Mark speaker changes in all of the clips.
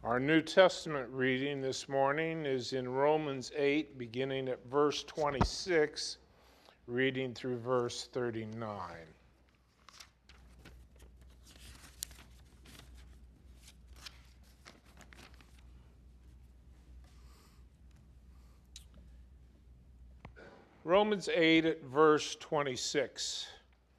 Speaker 1: Our New Testament reading this morning is in Romans 8, beginning at verse 26, reading through verse 39. Romans 8 at verse 26.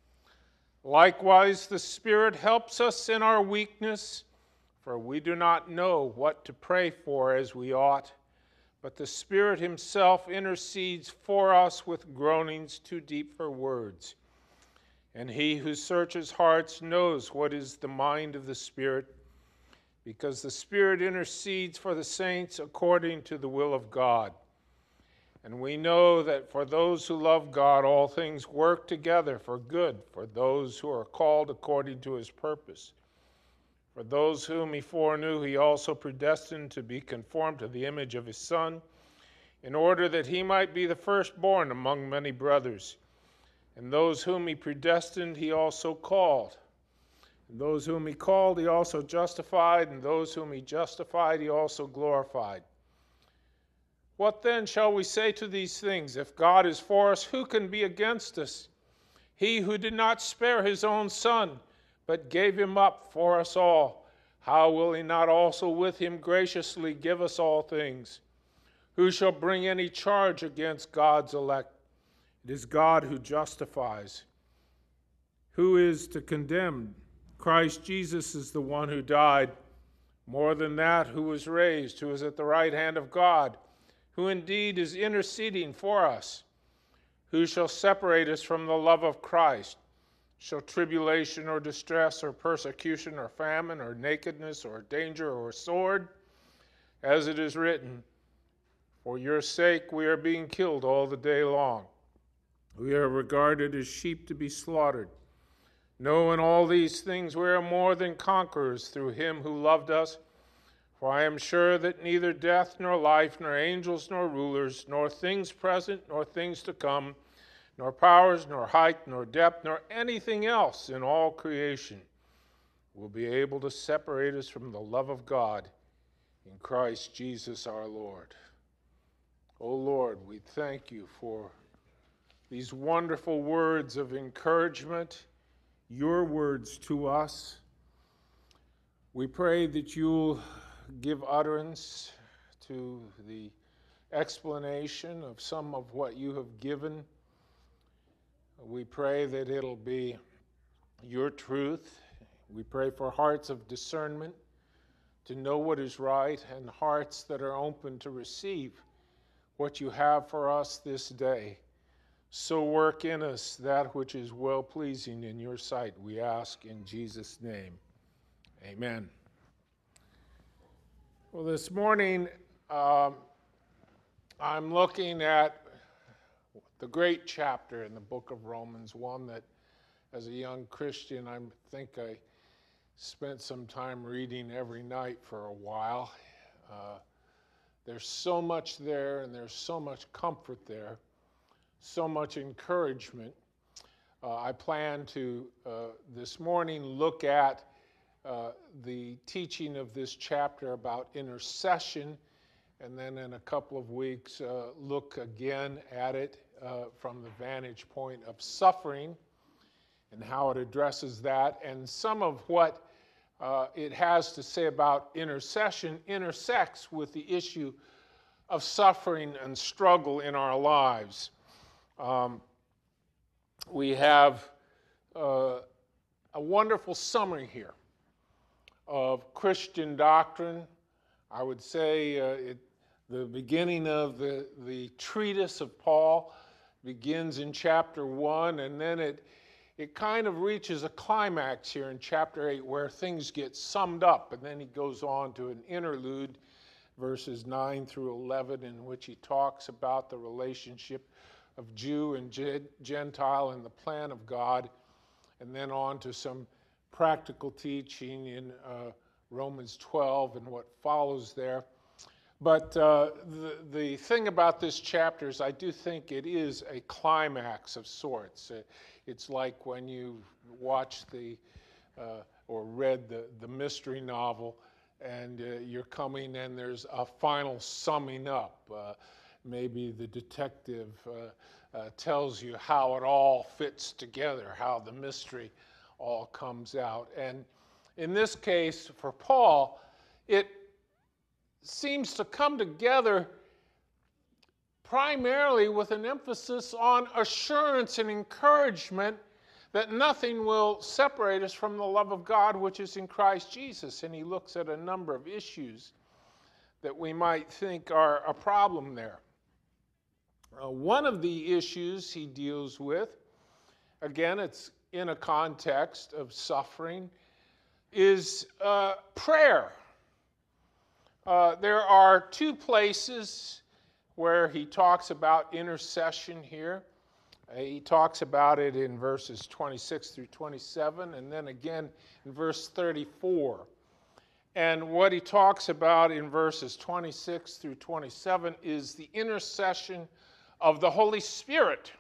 Speaker 1: Likewise, the Spirit helps us in our weakness, for we do not know what to pray for as we ought, but the Spirit himself intercedes for us with groanings too deep for words. And he who searches hearts knows what is the mind of the Spirit, because the Spirit intercedes for the saints according to the will of God. And we know that for those who love God, all things work together for good, for those who are called according to his purpose. For those whom he foreknew, he also predestined to be conformed to the image of his Son, in order that he might be the firstborn among many brothers. And those whom he predestined, he also called. And those whom he called, he also justified. And those whom he justified, he also glorified. What then shall we say to these things? If God is for us, who can be against us? He who did not spare his own Son, but gave him up for us all, how will he not also with him graciously give us all things? Who shall bring any charge against God's elect? It is God who justifies. Who is to condemn? Christ Jesus is the one who died. More than that, who was raised, who is at the right hand of God, who indeed is interceding for us. Who shall separate us from the love of Christ? Shall tribulation or distress or persecution or famine or nakedness or danger or sword? As it is written, for your sake we are being killed all the day long. We are regarded as sheep to be slaughtered. No, in all these things we are more than conquerors through him who loved us. For I am sure that neither death nor life, nor angels nor rulers, nor things present nor things to come, nor powers, nor height, nor depth, nor anything else in all creation will be able to separate us from the love of God in Christ Jesus our Lord. O Lord, we thank you for these wonderful words of encouragement, your words to us. We pray that you'll give utterance to the explanation of some of what you have given. We pray that it'll be your truth. We pray for hearts of discernment to know what is right and hearts that are open to receive what you have for us this day. So work in us that which is well-pleasing in your sight, we ask in Jesus' name. Amen. Well, this morning I'm looking at the great chapter in the book of Romans, one that as a young Christian I think I spent some time reading every night for a while. There's so much there, and there's so much comfort there, so much encouragement. I plan to this morning look at the teaching of this chapter about intercession, and then in a couple of weeks look again at it from the vantage point of suffering and how it addresses that, and some of what it has to say about intercession intersects with the issue of suffering and struggle in our lives. We have a wonderful summary here of Christian doctrine. I would say the beginning of the treatise of Paul begins in chapter 1, and then it kind of reaches a climax here in chapter 8 where things get summed up, and then he goes on to an interlude, verses 9 through 11, in which he talks about the relationship of Jew and Gentile and the plan of God, and then on to some practical teaching in Romans 12 and what follows there. But the thing about this chapter is I do think it is a climax of sorts. It's like when you watch or read the mystery novel and you're coming and there's a final summing up. Maybe the detective tells you how it all fits together, how the mystery all comes out. And in this case, for Paul, it seems to come together primarily with an emphasis on assurance and encouragement that nothing will separate us from the love of God which is in Christ Jesus. And he looks at a number of issues that we might think are a problem there. One of the issues he deals with, again, it's in a context of suffering, is prayer. There are two places where he talks about intercession here. He talks about it in verses 26 through 27, and then again in verse 34. And what he talks about in verses 26 through 27 is the intercession of the Holy Spirit.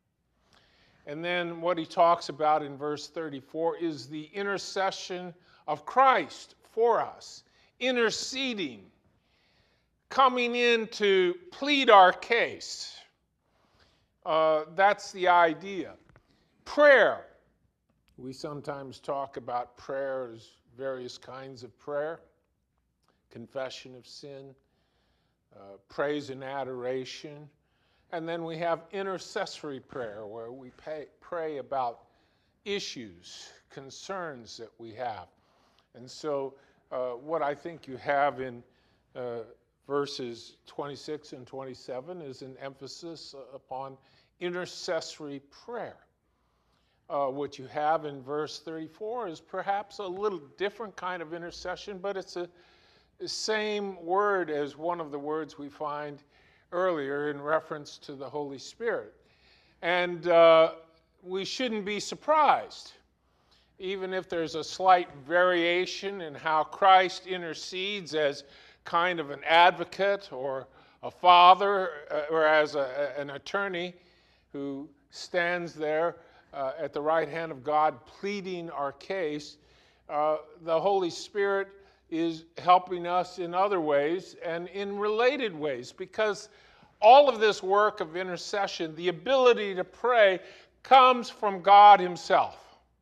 Speaker 1: And then what he talks about in verse 34 is the intercession of Christ for us, interceding, coming in to plead our case. That's the idea. Prayer. We sometimes talk about prayer as various kinds of prayer: confession of sin, praise and adoration. And then we have intercessory prayer, where we pray about issues, concerns that we have. And so what I think you have in verses 26 and 27 is an emphasis upon intercessory prayer. What you have in verse 34 is perhaps a little different kind of intercession, but it's the same word as one of the words we find earlier in reference to the Holy Spirit. And we shouldn't be surprised, even if there's a slight variation in how Christ intercedes as kind of an advocate or a father or as an attorney who stands there at the right hand of God pleading our case. The Holy Spirit is helping us in other ways and in related ways, because all of this work of intercession, the ability to pray, comes from God himself.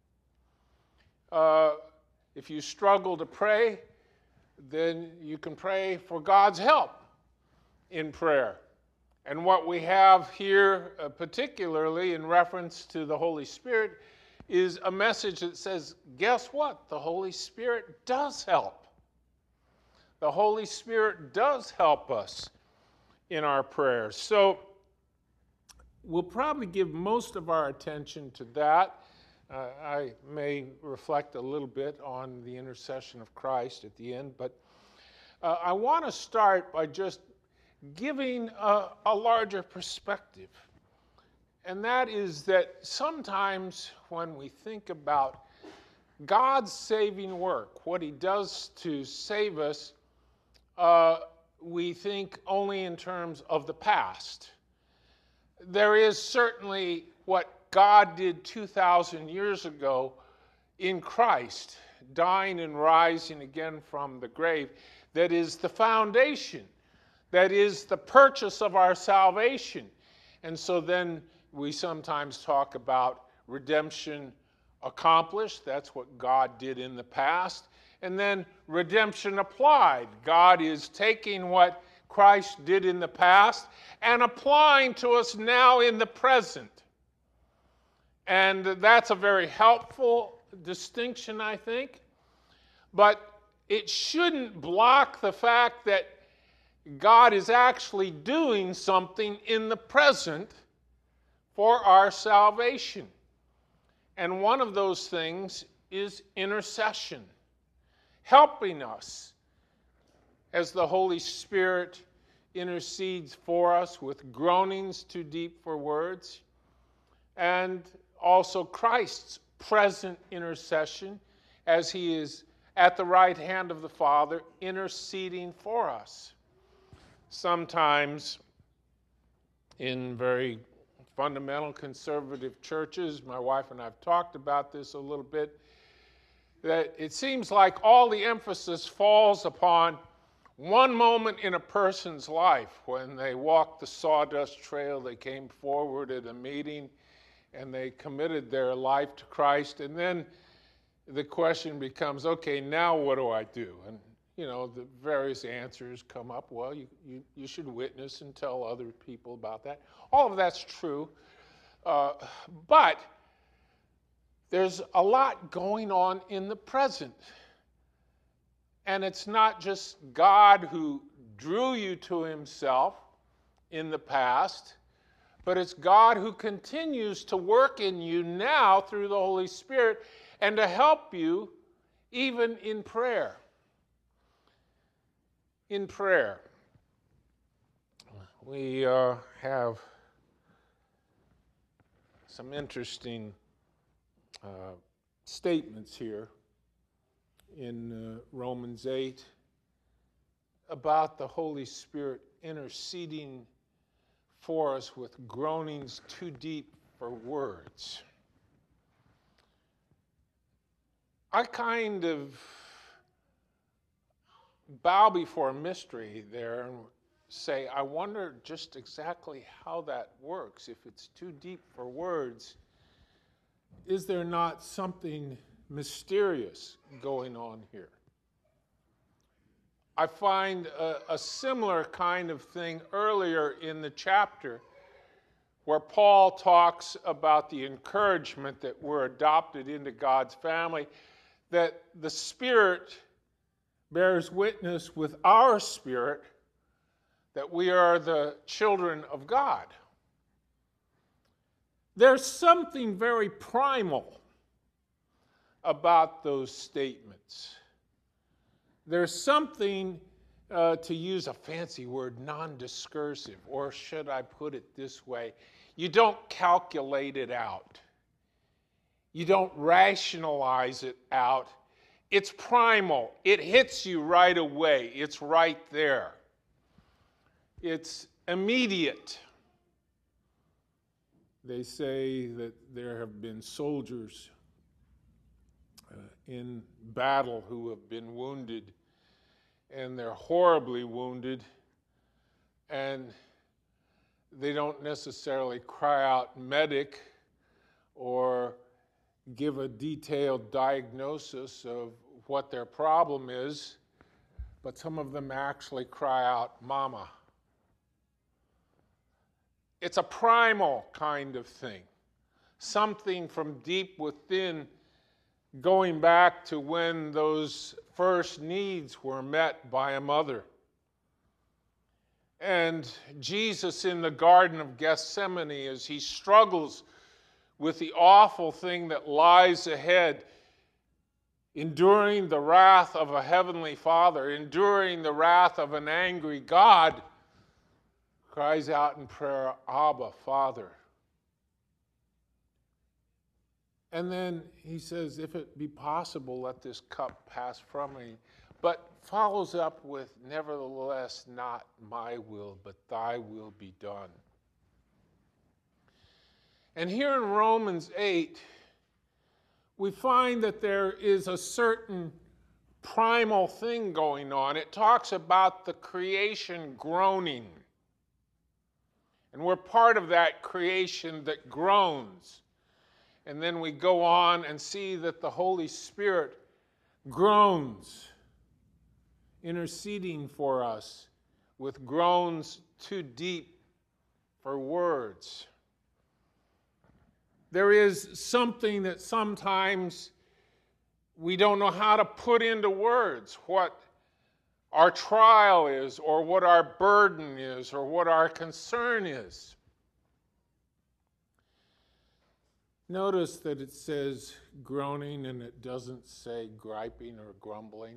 Speaker 1: If you struggle to pray, then you can pray for God's help in prayer. And what we have here, particularly in reference to the Holy Spirit, is a message that says, guess what? The Holy Spirit does help. The Holy Spirit does help us in our prayers. So we'll probably give most of our attention to that. I may reflect a little bit on the intercession of Christ at the end, but I want to start by just giving a larger perspective. And that is that sometimes when we think about God's saving work, what he does to save us, we think only in terms of the past. There is certainly what God did 2,000 years ago in Christ, dying and rising again from the grave, that is the foundation, that is the purchase of our salvation. And so then we sometimes talk about redemption accomplished. That's what God did in the past. And then redemption applied. God is taking what Christ did in the past and applying to us now in the present. And that's a very helpful distinction, I think. But it shouldn't block the fact that God is actually doing something in the present for our salvation. And one of those things is intercession, helping us as the Holy Spirit intercedes for us with groanings too deep for words, and also Christ's present intercession as he is at the right hand of the Father interceding for us. Sometimes in very fundamental conservative churches, my wife and I have talked about this a little bit, that it seems like all the emphasis falls upon one moment in a person's life when they walked the sawdust trail, they came forward at a meeting, and they committed their life to Christ. And then the question becomes, okay, now what do I do? And, the various answers come up. Well, you should witness and tell other people about that. All of that's true. But there's a lot going on in the present. And it's not just God who drew you to himself in the past, but it's God who continues to work in you now through the Holy Spirit and to help you even in prayer. In prayer, we have some interesting statements here in Romans 8 about the Holy Spirit interceding for us with groanings too deep for words. I kind of bow before a mystery there and say, I wonder just exactly how that works. If it's too deep for words, is there not something mysterious going on here? I find a similar kind of thing earlier in the chapter where Paul talks about the encouragement that we're adopted into God's family, that the Spirit bears witness with our spirit that we are the children of God. There's something very primal about those statements. There's something, to use a fancy word, non-discursive, or should I put it this way, you don't calculate it out. You don't rationalize it out. It's primal. It hits you right away. It's right there. It's immediate. They say that there have been soldiers in battle who have been wounded, and they're horribly wounded, and they don't necessarily cry out medic or give a detailed diagnosis of what their problem is, but some of them actually cry out, Mama. It's a primal kind of thing, something from deep within, going back to when those first needs were met by a mother. And Jesus in the Garden of Gethsemane, as he struggles with the awful thing that lies ahead, enduring the wrath of a heavenly Father, enduring the wrath of an angry God, cries out in prayer, Abba, Father. And then he says, if it be possible, let this cup pass from me. But follows up with, nevertheless, not my will, but thy will be done. And here in Romans 8, we find that there is a certain primal thing going on. It talks about the creation groaning. And we're part of that creation that groans. And then we go on and see that the Holy Spirit groans, interceding for us with groans too deep for words. There is something that sometimes we don't know how to put into words, what our trial is, or what our burden is, or what our concern is. Notice that it says groaning and it doesn't say griping or grumbling.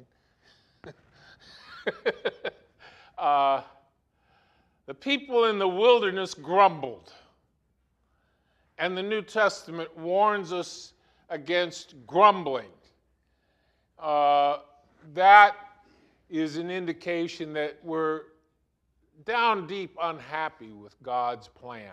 Speaker 1: The people in the wilderness grumbled. And the New Testament warns us against grumbling. That is an indication that we're down deep unhappy with God's plan.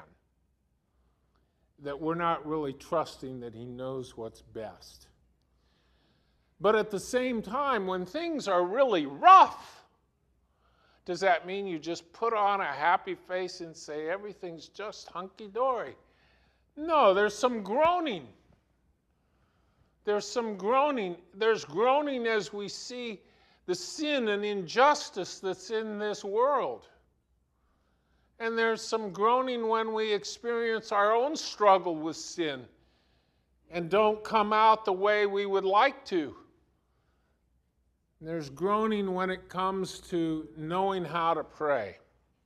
Speaker 1: That we're not really trusting that he knows what's best. But at the same time, when things are really rough, does that mean you just put on a happy face and say everything's just hunky-dory? No, there's some groaning. There's some groaning. There's groaning as we see the sin and injustice that's in this world. And there's some groaning when we experience our own struggle with sin and don't come out the way we would like to. There's groaning when it comes to knowing how to pray. It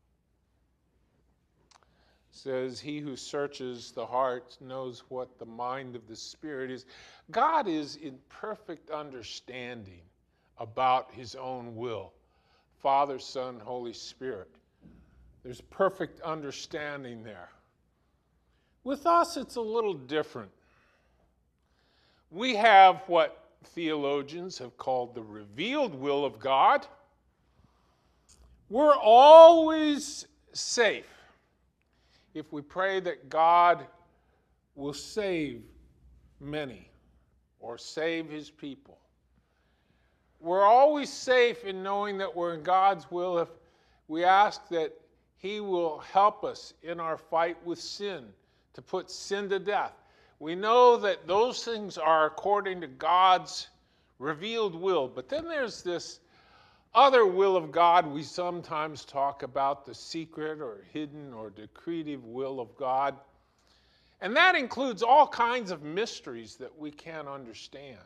Speaker 1: says, he who searches the heart knows what the mind of the Spirit is. God is in perfect understanding about his own will. Father, Son, Holy Spirit. There's perfect understanding there. With us, it's a little different. We have what theologians have called the revealed will of God. We're always safe if we pray that God will save many or save his people. We're always safe in knowing that we're in God's will if we ask that he will help us in our fight with sin, to put sin to death. We know that those things are according to God's revealed will. But then there's this other will of God we sometimes talk about, the secret or hidden or decretive will of God. And that includes all kinds of mysteries that we can't understand.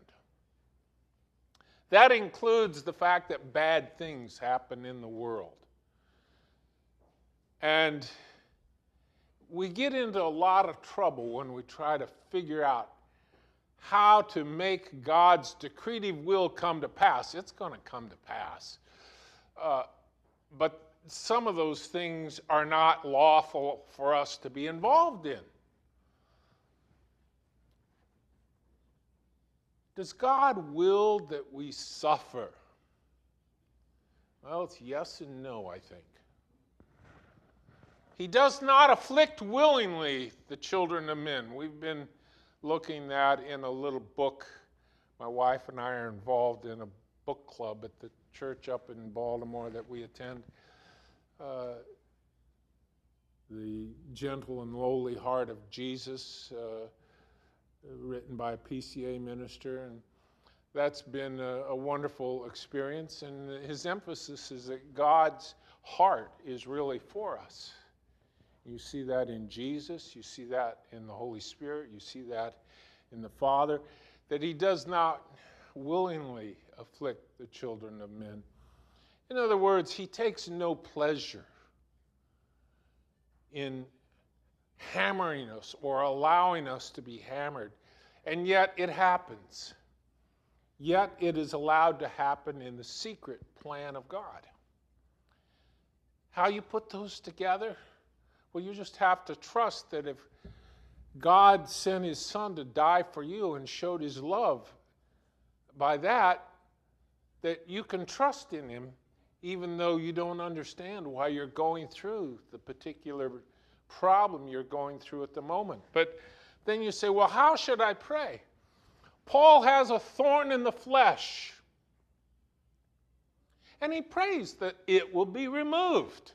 Speaker 1: That includes the fact that bad things happen in the world. And we get into a lot of trouble when we try to figure out how to make God's decretive will come to pass. It's going to come to pass. But some of those things are not lawful for us to be involved in. Does God will that we suffer? Well, it's yes and no, I think. He does not afflict willingly the children of men. We've been looking at in a little book. My wife and I are involved in a book club at the church up in Baltimore that we attend. The Gentle and Lowly Heart of Jesus, written by a PCA minister. And that's been a wonderful experience. And his emphasis is that God's heart is really for us. You see that in Jesus, you see that in the Holy Spirit, you see that in the Father, that he does not willingly afflict the children of men. In other words, he takes no pleasure in hammering us or allowing us to be hammered. And yet it happens. Yet it is allowed to happen in the secret plan of God. How you put those together? Well, you just have to trust that if God sent his Son to die for you and showed his love by that, that you can trust in him even though you don't understand why you're going through the particular problem you're going through at the moment. But then you say, well, how should I pray? Paul has a thorn in the flesh, and he prays that it will be removed.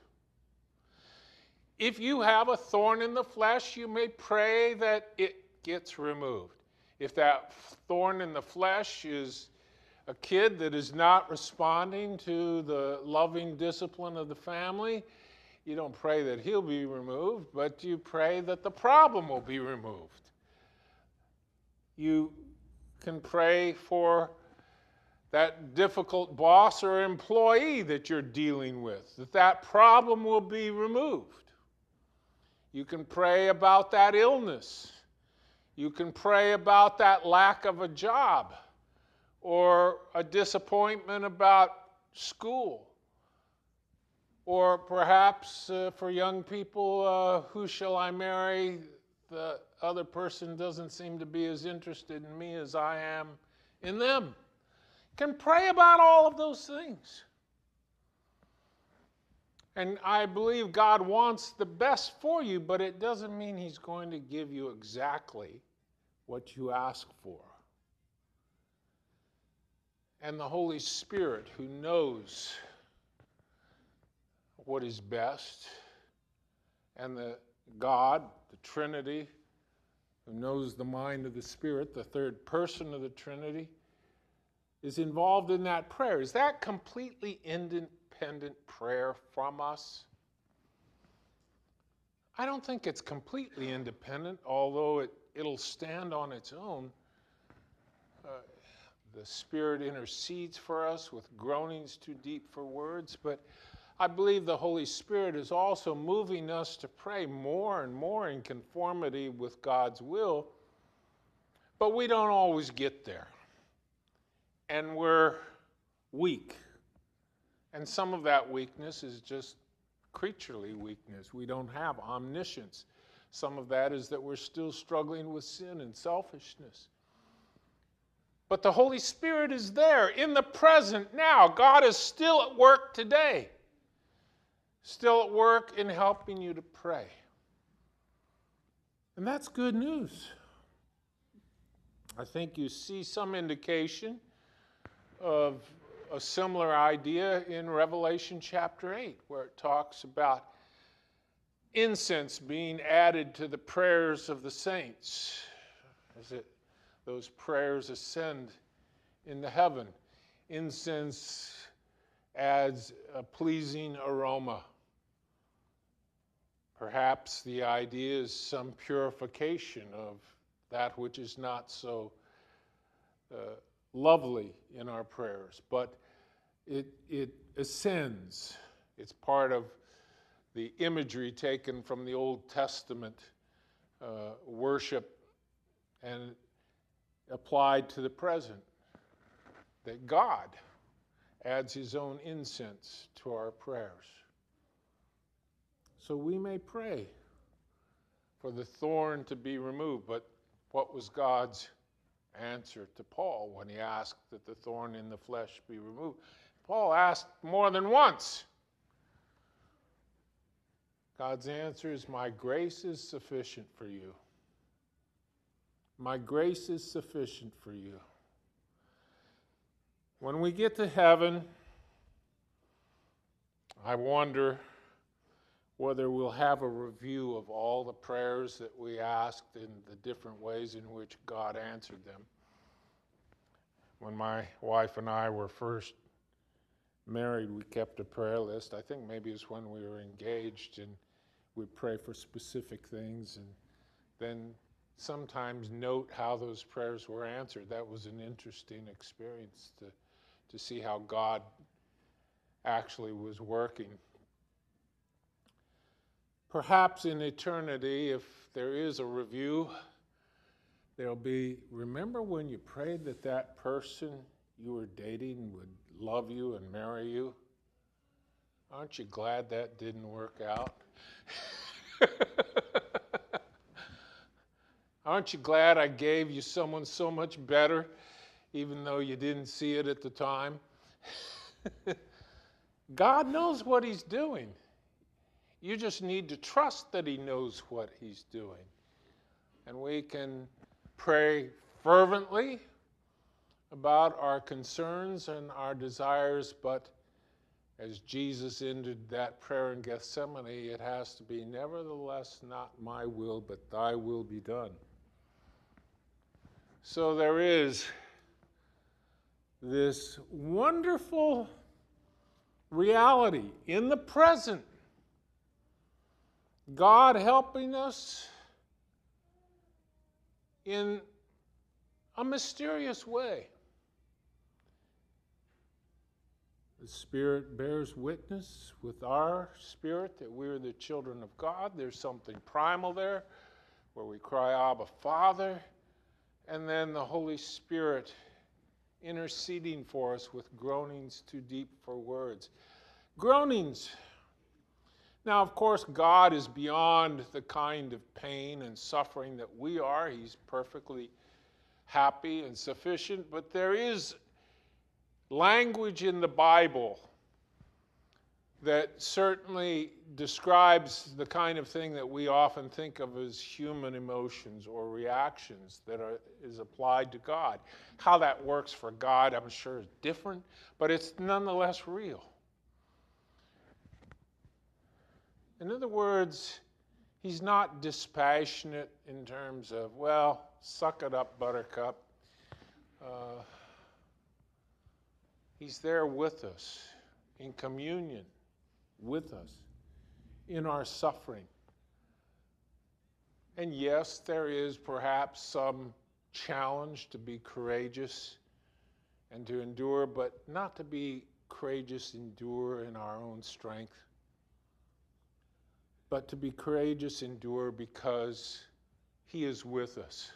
Speaker 1: If you have a thorn in the flesh, you may pray that it gets removed. If that thorn in the flesh is a kid that is not responding to the loving discipline of the family, you don't pray that he'll be removed, but you pray that the problem will be removed. You can pray for that difficult boss or employee that you're dealing with, that problem will be removed. You can pray about that illness. You can pray about that lack of a job or a disappointment about school. Or perhaps for young people, who shall I marry? The other person doesn't seem to be as interested in me as I am in them. You can pray about all of those things. And I believe God wants the best for you, but it doesn't mean he's going to give you exactly what you ask for. and the Holy Spirit, who knows what is best, and the God, the Trinity, who knows the mind of the Spirit, the third person of the Trinity, is involved in that prayer. Is that completely independent prayer from us? I don't think it's completely independent, although it'll stand on its own. The Spirit intercedes for us with groanings too deep for words, but I believe the Holy Spirit is also moving us to pray more and more in conformity with God's will, but we don't always get there. And we're weak. And some of that weakness is just creaturely weakness. We don't have omniscience. Some of that is that we're still struggling with sin and selfishness. But the Holy Spirit is there in the present now. God is still at work today. Still at work in helping you to pray. And that's good news. I think you see some indication of a similar idea in Revelation chapter 8, where it talks about incense being added to the prayers of the saints as those prayers ascend into heaven. Incense adds a pleasing aroma. Perhaps the idea is some purification of that which is not so lovely in our prayers, but it ascends. It's part of the imagery taken from the Old Testament worship and applied to the present, that God adds his own incense to our prayers. So we may pray for the thorn to be removed, but what was God's answer to Paul when he asked that the thorn in the flesh be removed? Paul asked more than once. God's answer is, my grace is sufficient for you. My grace is sufficient for you. When we get to heaven, I wonder whether we'll have a review of all the prayers that we asked and the different ways in which God answered them. When my wife and I were first married, we kept a prayer list. I think maybe it's when we were engaged, and we'd pray for specific things and then sometimes note how those prayers were answered. That was an interesting experience to see how God actually was working. Perhaps in eternity, if there is a review, there'll be, remember when you prayed that that person you were dating would love you and marry you? Aren't you glad that didn't work out? Aren't you glad I gave you someone so much better, even though you didn't see it at the time? God knows what he's doing. You just need to trust that he knows what he's doing. And we can pray fervently about our concerns and our desires, but as Jesus ended that prayer in Gethsemane, it has to be, nevertheless, not my will, but thy will be done. So there is this wonderful reality in the present. God helping us in a mysterious way. The Spirit bears witness with our spirit that we're the children of God. There's something primal there where we cry, Abba, Father. And then the Holy Spirit interceding for us with groanings too deep for words. Groanings. Now, of course, God is beyond the kind of pain and suffering that we are. He's perfectly happy and sufficient. But there is language in the Bible that certainly describes the kind of thing that we often think of as human emotions or reactions that is applied to God. How that works for God, I'm sure, is different, but it's nonetheless real. In other words, he's not dispassionate in terms of, well, suck it up, buttercup. He's there with us, in communion with us, in our suffering. And yes, there is perhaps some challenge to be courageous and to endure, but not to be courageous, endure in our own strength, but to be courageous, endure because he is with us.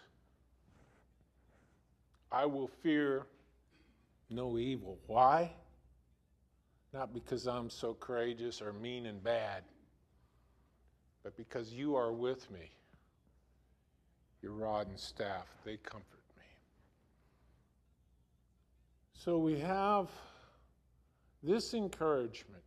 Speaker 1: I will fear no evil. Why? Not because I'm so courageous or mean and bad, but because you are with me. Your rod and staff, they comfort me. So we have this encouragement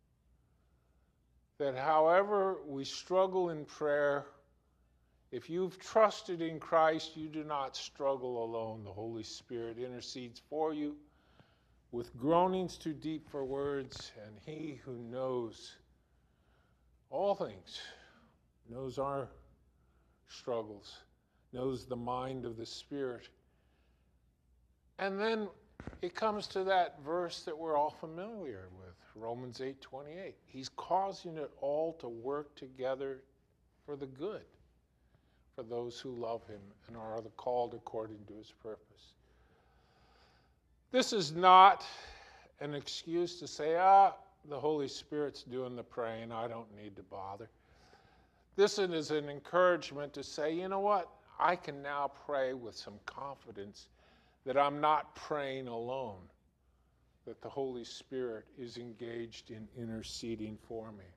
Speaker 1: that however we struggle in prayer, if you've trusted in Christ, you do not struggle alone. The Holy Spirit intercedes for you with groanings too deep for words, and he who knows all things, knows our struggles, knows the mind of the Spirit. And then it comes to that verse that we're all familiar with, Romans 8:28. He's causing it all to work together for the good, for those who love him and are called according to his purpose. This is not an excuse to say, the Holy Spirit's doing the praying, I don't need to bother. This is an encouragement to say, you know what? I can now pray with some confidence that I'm not praying alone, that the Holy Spirit is engaged in interceding for me.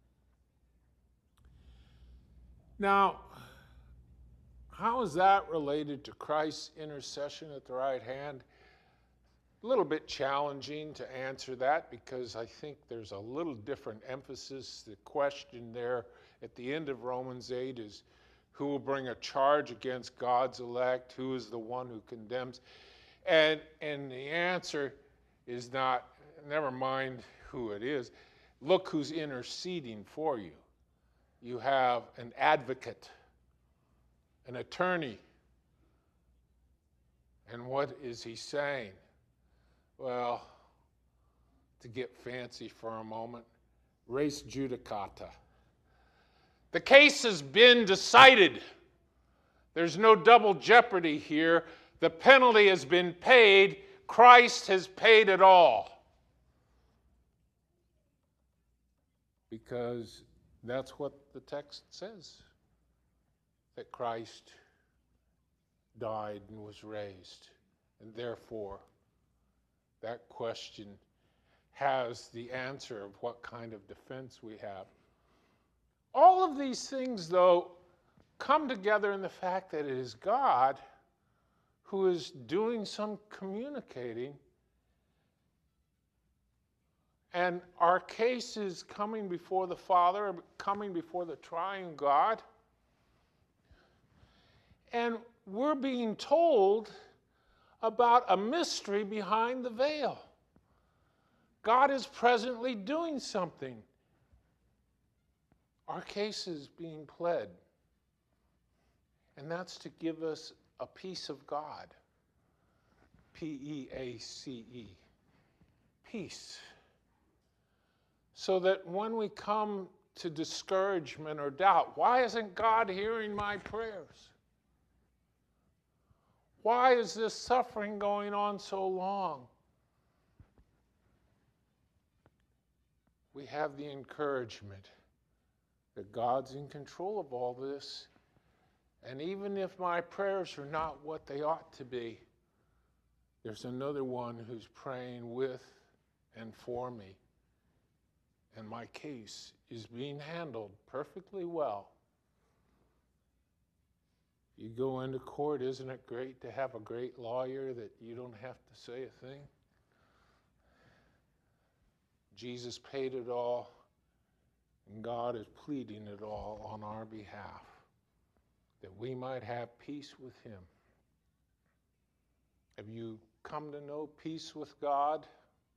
Speaker 1: Now, how is that related to Christ's intercession at the right hand? A little bit challenging to answer that because I think there's a little different emphasis. The question there at the end of Romans 8 is, who will bring a charge against God's elect? Who is the one who condemns? And the answer is not, never mind who it is. Look who's interceding for you. You have an advocate, an attorney. And what is he saying? Well, to get fancy for a moment, res judicata. The case has been decided. There's no double jeopardy here. The penalty has been paid. Christ has paid it all. Because that's what the text says, that Christ died and was raised. And therefore, that question has the answer of what kind of defense we have. All of these things, though, come together in the fact that it is God who is doing some communicating, and our case is coming before the Father, coming before the triune God, and we're being told about a mystery behind the veil. God is presently doing something. Our case is being pled, and that's to give us a peace of God. P-E-A-C-E. Peace. So that when we come to discouragement or doubt, why isn't God hearing my prayers? Why is this suffering going on so long? We have the encouragement that God's in control of all this. And even if my prayers are not what they ought to be, there's another one who's praying with and for me. And my case is being handled perfectly well. You go into court, isn't it great to have a great lawyer that you don't have to say a thing? Jesus paid it all, and God is pleading it all on our behalf, that we might have peace with him. Have you come to know peace with God?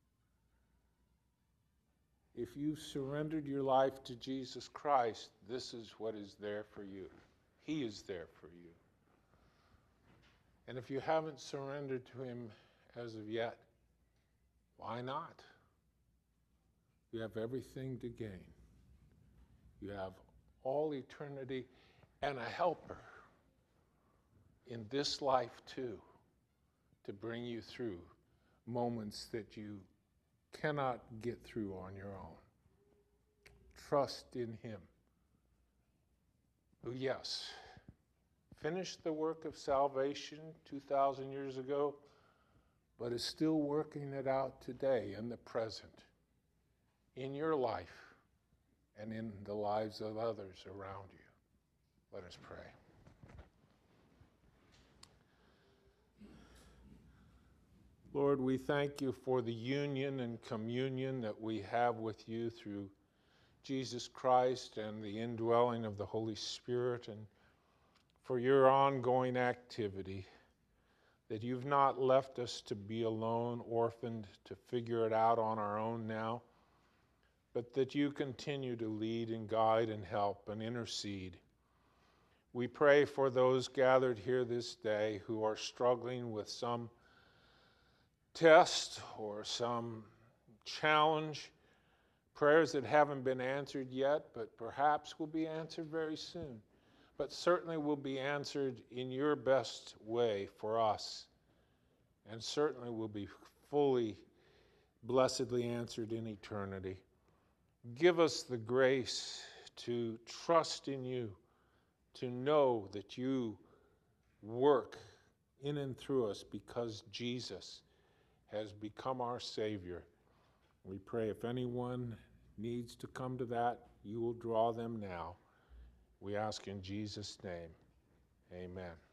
Speaker 1: If you've surrendered your life to Jesus Christ, this is what is there for you. He is there for you. And if you haven't surrendered to him as of yet, why not? You have everything to gain. You have all eternity and a helper in this life too, to bring you through moments that you cannot get through on your own. Trust in him, who, yes, finished the work of salvation 2,000 years ago, but is still working it out today in the present, in your life and in the lives of others around you. Let us pray. Lord, we thank you for the union and communion that we have with you through Jesus Christ and the indwelling of the Holy Spirit, and for your ongoing activity, that you've not left us to be alone, orphaned, to figure it out on our own now, but that you continue to lead and guide and help and intercede. We pray for those gathered here this day who are struggling with some test or some challenge, prayers that haven't been answered yet, but perhaps will be answered very soon, but certainly will be answered in your best way for us, and certainly will be fully, blessedly answered in eternity. Give us the grace to trust in you, to know that you work in and through us because Jesus has become our Savior. We pray if anyone needs to come to that, you will draw them now. We ask in Jesus' name, amen.